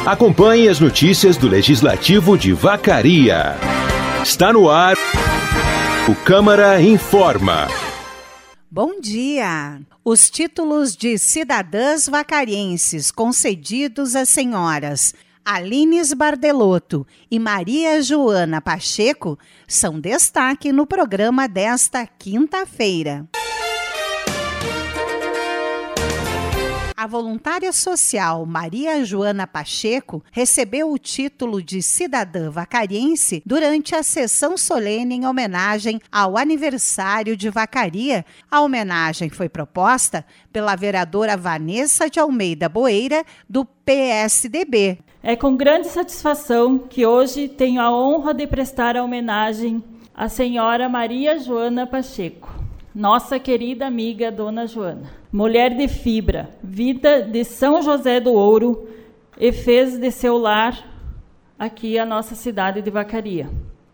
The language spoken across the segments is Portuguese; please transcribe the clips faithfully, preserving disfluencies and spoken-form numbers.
Acompanhe as notícias do Legislativo de Vacaria. Está no ar o Câmara Informa. Bom dia! Os títulos de cidadãs vacarienses concedidos às senhoras Alines Bardelotto e Maria Joana Pacheco são destaque no programa desta quinta-feira. A voluntária social Maria Joana Pacheco recebeu o título de cidadã vacariense durante a sessão solene em homenagem ao aniversário de Vacaria. A homenagem foi proposta pela vereadora Vanessa de Almeida Boeira, do P S D B. É com grande satisfação que hoje tenho a honra de prestar a homenagem à senhora Maria Joana Pacheco, nossa querida amiga Dona Joana. Mulher de fibra, vida de São José do Ouro, e fez de seu lar aqui a nossa cidade de Vacaria.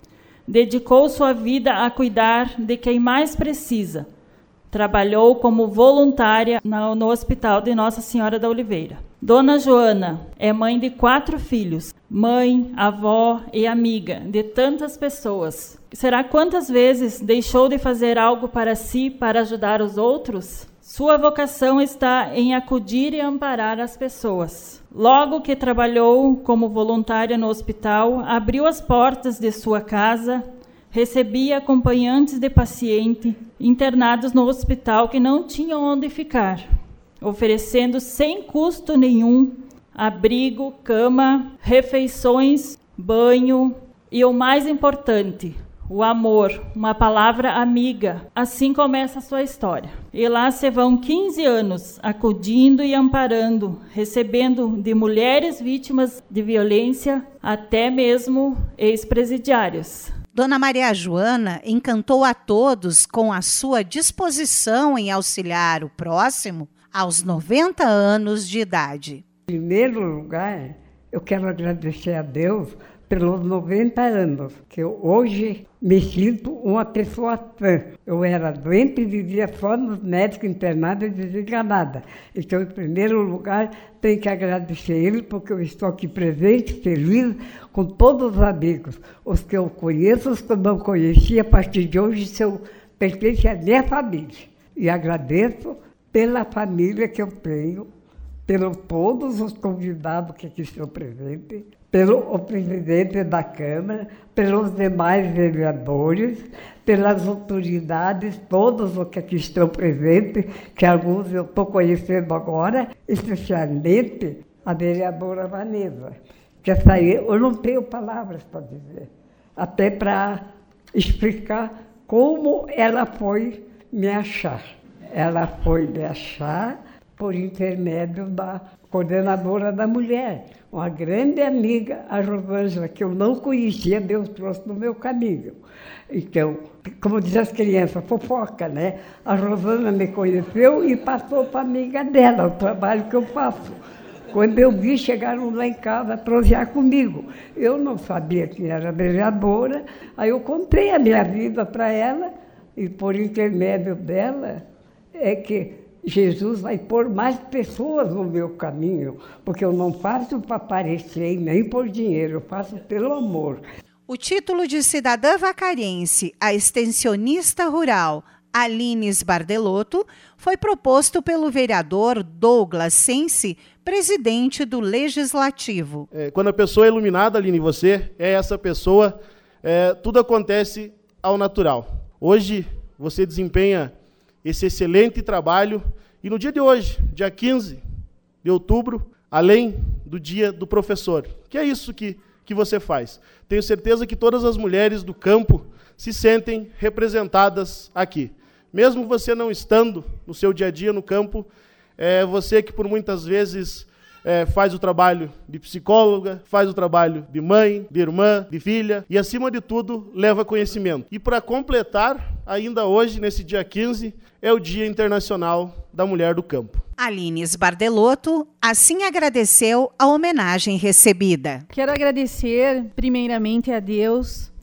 Dedicou sua vida a cuidar de quem mais precisa. Trabalhou como voluntária no, no Hospital de Nossa Senhora da Oliveira. Dona Joana é mãe de quatro filhos, mãe, avó e amiga de tantas pessoas. Será quantas vezes deixou de fazer algo para si para ajudar os outros? Sua vocação está em acudir e amparar as pessoas. Logo que trabalhou como voluntária no hospital, abriu as portas de sua casa, recebia acompanhantes de paciente internados no hospital que não tinham onde ficar, oferecendo sem custo nenhum abrigo, cama, refeições, banho e, o mais importante, o amor, uma palavra amiga. Assim começa a sua história. E lá se vão quinze anos acudindo e amparando, recebendo de mulheres vítimas de violência até mesmo ex-presidiários. Dona Maria Joana encantou a todos com a sua disposição em auxiliar o próximo aos noventa anos de idade. Em primeiro lugar, eu quero agradecer a Deus pelos noventa anos, que eu hoje me sinto uma pessoa sã. Eu era doente e vivia só nos médicos internados e desenganada. Então, em primeiro lugar, tenho que agradecer ele, porque eu estou aqui presente, feliz, com todos os amigos. Os que eu conheço, os que eu não conhecia, a partir de hoje, eu pertenço à minha família. E agradeço pela família que eu tenho, pelos todos os convidados que aqui estão presentes, pelo o presidente da Câmara, pelos demais vereadores, pelas autoridades, todos os que aqui estão presentes, que alguns eu estou conhecendo agora, especialmente a vereadora Vanessa, que essa aí eu não tenho palavras para dizer, até para explicar como ela foi me achar. Ela foi me achar por intermédio da coordenadora da mulher, uma grande amiga, a Rosângela, que eu não conhecia, Deus trouxe no meu caminho. Então, como diz as crianças, fofoca, né? A Rosângela me conheceu e passou para a amiga dela, o trabalho que eu faço. Quando eu vi, chegaram lá em casa a prosear comigo. Eu não sabia que era vereadora, aí eu contei a minha vida para ela, e por intermédio dela é que Jesus vai pôr mais pessoas no meu caminho, porque eu não faço para aparecer nem por dinheiro, eu faço pelo amor. O título de cidadã vacariense, a extensionista rural Alines Bardelotto, foi proposto pelo vereador Douglas Sensi, presidente do Legislativo. É, quando a pessoa é iluminada, Aline, você é essa pessoa, é, tudo acontece ao natural. Hoje você desempenha esse excelente trabalho. E no dia de hoje, dia quinze de outubro, além do dia do professor, que é isso que, que você faz. Tenho certeza que todas as mulheres do campo se sentem representadas aqui. Mesmo você não estando no seu dia a dia no campo, é você que por muitas vezes é, faz o trabalho de psicóloga, faz o trabalho de mãe, de irmã, de filha e, acima de tudo, leva conhecimento. E para completar, ainda hoje, nesse dia quinze, é o Dia Internacional da Mulher do Campo. Alines Bardelotto assim agradeceu a homenagem recebida. Quero agradecer primeiramente a Deus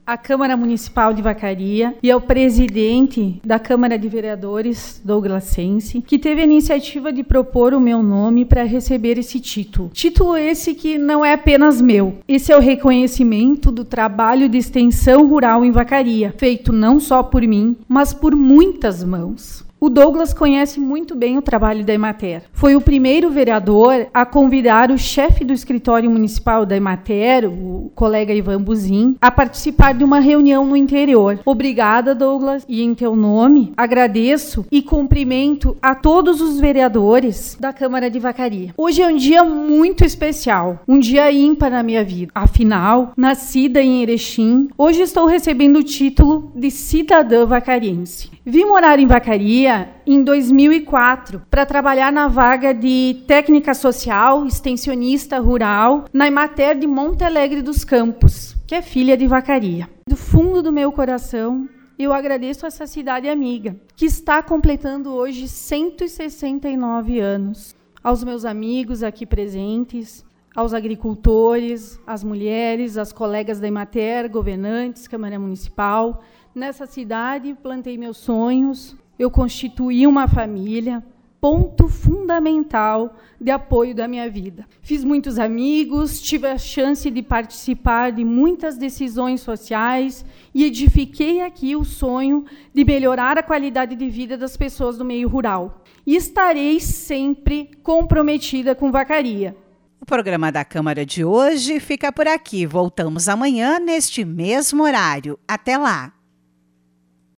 à Câmara Municipal de Vacaria e ao presidente da Câmara de Vereadores, Douglas Sense, que teve a iniciativa de propor o meu nome para receber esse título. Título esse que não é apenas meu. Esse é o reconhecimento do trabalho de extensão rural em Vacaria, feito não só por mim, mas por muitas mãos. O Douglas conhece muito bem o trabalho da Emater. Foi o primeiro vereador a convidar o chefe do escritório municipal da Emater, o colega Ivan Buzin, a participar de uma reunião no interior. Obrigada, Douglas, e em teu nome agradeço e cumprimento a todos os vereadores da Câmara de Vacaria. Hoje é um dia muito especial, um dia ímpar na minha vida. Afinal, nascida em Erechim, hoje estou recebendo o título de cidadã vacariense. Vim morar em Vacaria em dois mil e quatro para trabalhar na vaga de técnica social, extensionista rural, na Emater de Monte Alegre dos Campos, que é filha de Vacaria. Do fundo do meu coração, eu agradeço a essa cidade amiga, que está completando hoje cento e sessenta e nove anos. Aos meus amigos aqui presentes, aos agricultores, às mulheres, às colegas da Emater, governantes, Câmara Municipal. Nessa cidade, plantei meus sonhos, eu constituí uma família, ponto fundamental de apoio da minha vida. Fiz muitos amigos, tive a chance de participar de muitas decisões sociais e edifiquei aqui o sonho de melhorar a qualidade de vida das pessoas do meio rural. E estarei sempre comprometida com Vacaria. O programa da Câmara de hoje fica por aqui. Voltamos amanhã neste mesmo horário. Até lá!